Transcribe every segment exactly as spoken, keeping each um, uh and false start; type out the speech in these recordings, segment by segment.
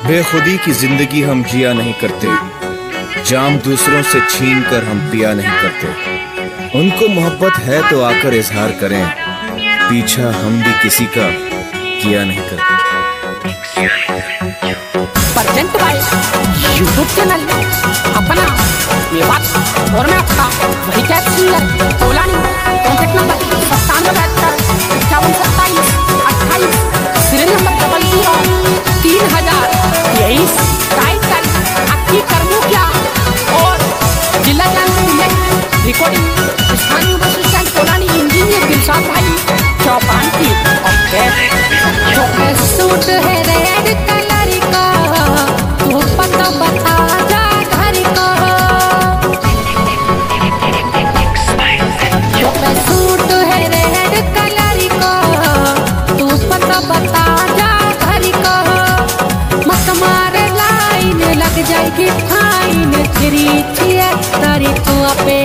बेखुदी की जिंदगी हम जिया नहीं करते, जाम दूसरों से छीन कर हम पिया नहीं करते। उनको मोहब्बत है तो आकर इजहार करें, पीछा हम भी किसी का किया नहीं करते। प्रेजेंट बाय यूट्यूब चैनल अपना मेवात और मैं आपका वही कैब सिंगर कोलानी। कॉन्टेक्ट नंबर सत्तानवे बहत्तर इक्यावन सत्ताईस अट्ठाईस, सीरियल नंबर डबल जीरो तीन हजार तेईस। टाइटल आपकी कर्मों क्या और जिला जानकारी रिकॉर्डिंग स्थानीय bus stand Kolani. Engineer Dilshad भाई चौपान की सूट है रेड कलर का, तू पता बता जा घर का। सूट है रेड कलर का, तू पता बता जा घर का। मत मार लाइन लग जाएगी फाइन, तेरी छिहत्तरी तू पे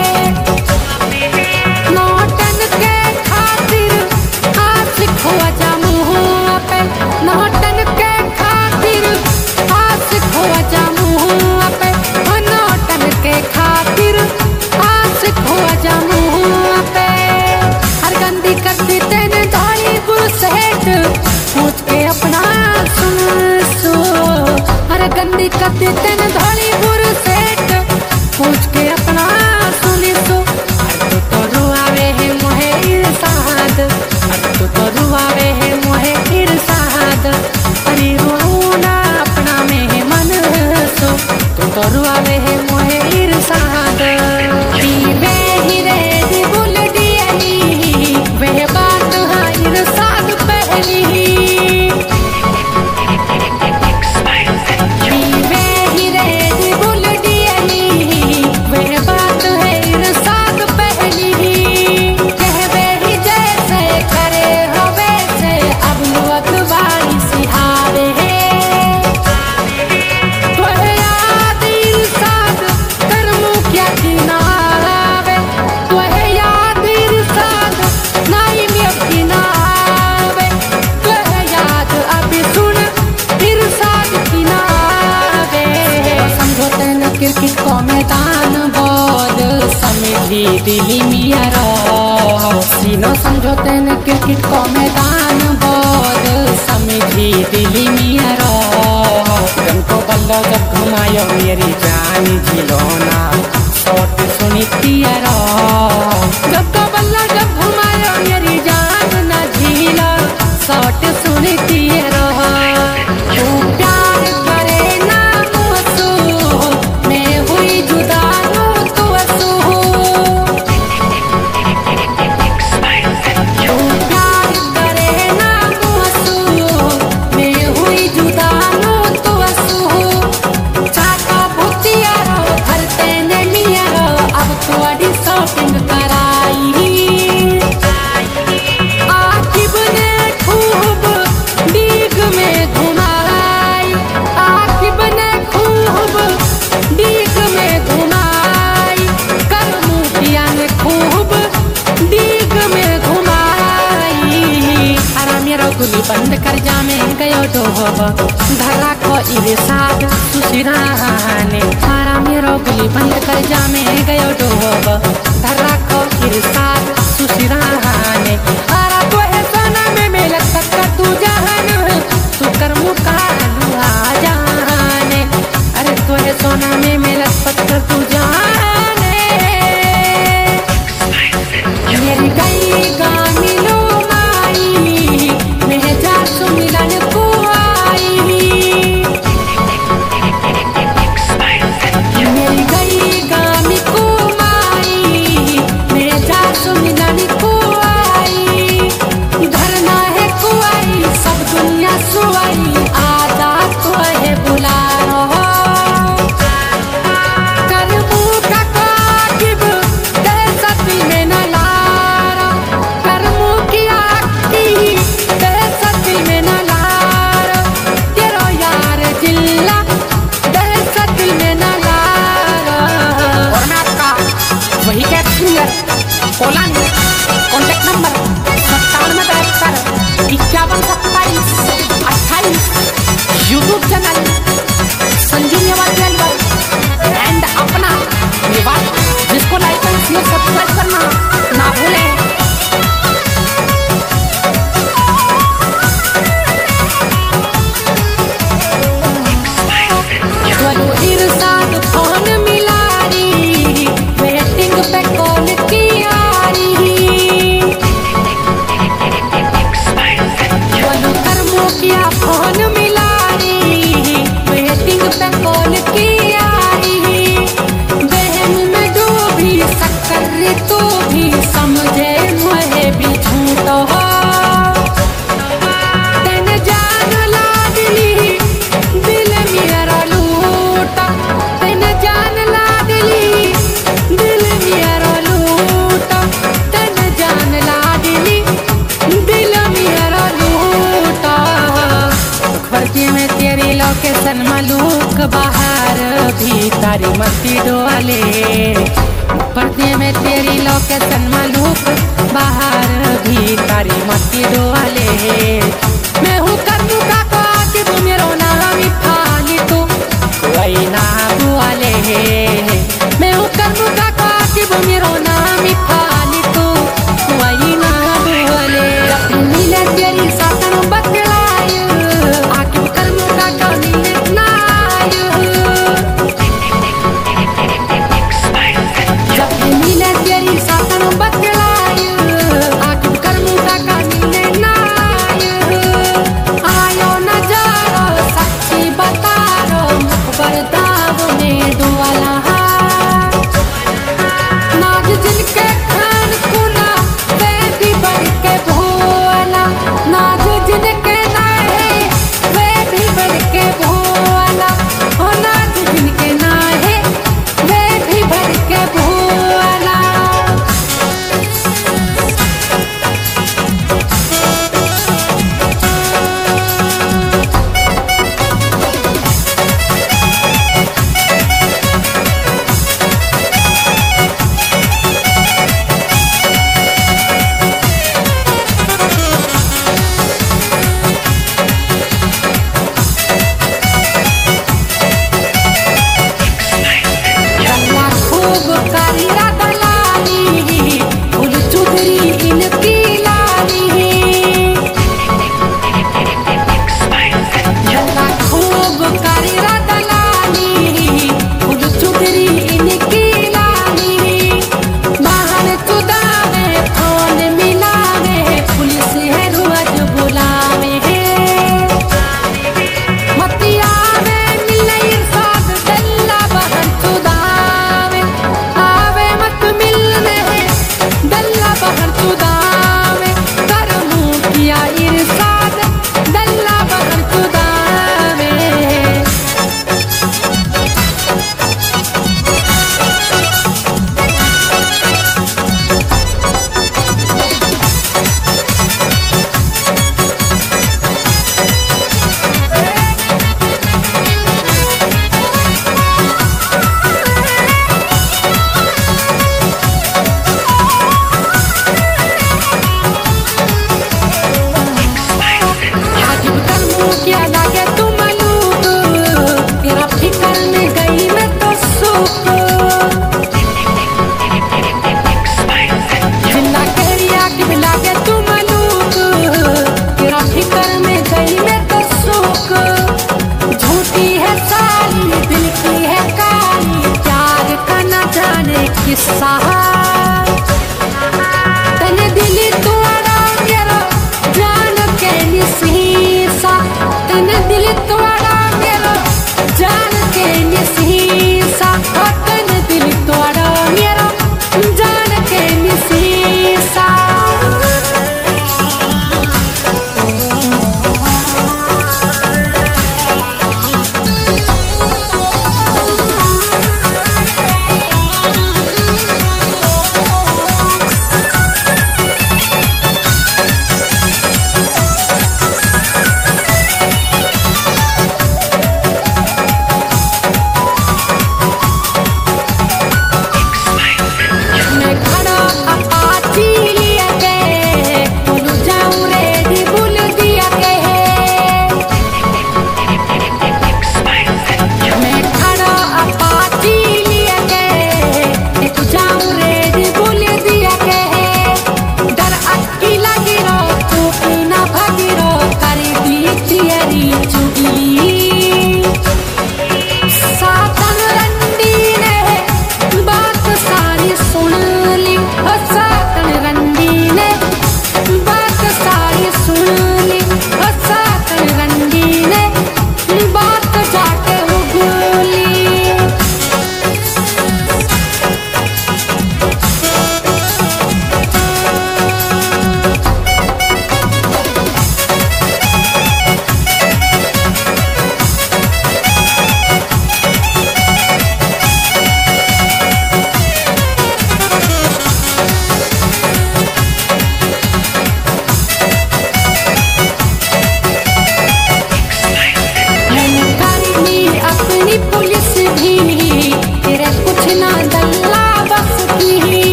नौटन के खातिर हाथ खोआ जा मुँह पे। नौटन के खातिर हाथ खोआ जा मुँह पे। नौटन के खातिर हाथ खोआ जा मुँह पे। हर गंदी करती तेने दाई बुसेट पूछ के अपना सुन सो। हर गंदी करती तेने दाई बुसेट पूछ के अपना सुन सो। तू तो रुआवे है मोहे इरसाद, तू तो रुआवे है मोहे इरसाद। अरे रोना अपना में मन सो, तू तो रुआवे है मोहे इरसाद। पीवे ही रे दी बुल दियली, वह बात हाँ इरसाद पहली। पीवे ही रे दी बुल दियली, वह बात है इरसाद पहली। कहवे ही जैसे करे हो वैसे, अब लुअत वाली सिहारे तो याद इरसाद कर्मों क्या किनारे। तो याद इरसाद नाई में किनारे। तो याद अभी सुन इरसाद किनारे। समझो तेन क्रिकेट को मैदान बोल, समझी दिली मिया रो। सीनो समझो तेन क्रिकेट को मैदान बोल, समझी दिली मिया रो। गन को बल्लो जब घुमायो मेरी जान झिलोना, शॉट सुनी तिया रो। जब को बल्लो जब घुमायो मेरी जान ना झीलो, शॉट सुनी तिया रो। तू प्यार करे ना मुझसे, मैं हुई जुदा हूँ तू असू। तू प्यार करे ना मुझसे, मैं हुई जुदा हूँ तू असू। चाका भुतिया रो भरते ने लिया रो, अब थोड़ी शॉपिंग कराई। आकिब ने खूब डीग में घुमाई, आकिब ने खूब डीग में घुमाई। करमुखिया ने खूब डीग में घुमाई। अरा मेरा गुली बंद कर जा में गयो डोब, धरा को इरसाद सुसिराने। अरा मेरा गुली बंद कर जा में गयो डोब, धरा को इरसाद सुसिराने। अरा तो है सोना में मेलक सकता तू जहान, तू कर मुका लुआ जाने। अरे तो है सोना में मेलक पत्थर तू जाने। मेरी गई गामी लो माई, मैं जा सु मिलन को आई। मेरी गई गामी को माई, मैं जा सु मिलन को आई। धरना है कुआई सब दुनिया सुआई, आदा तो है बुला रहा। करमू का काटिब दहशत में न लारा, करमू की आखी दहशत में न लारा। तेरो यार जिल्ला दहशत में न लारा। और मैं आपका वही कैब सिंगर कोलानी। कॉन्टेक्ट नंबर सत्तानवे बहत्तर इक्यावन सत्ताईस अट्ठाईस। यूट्यूब चैनल तारी मस्ती डोले, पर्दे में तेरी लोकेशन मालूक, बाहर भी तारी मस्ती डोले। मैं हूँ करनू का कातिब मेरो नाम फाली तू कोई ना बुआले। मैं हूँ करनू का कातिब मेरो नाम फाली तू कोई ना बुआले। मिले तेरी साथन बतलाय आके करनू का कमी नाय। जब मिले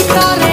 कर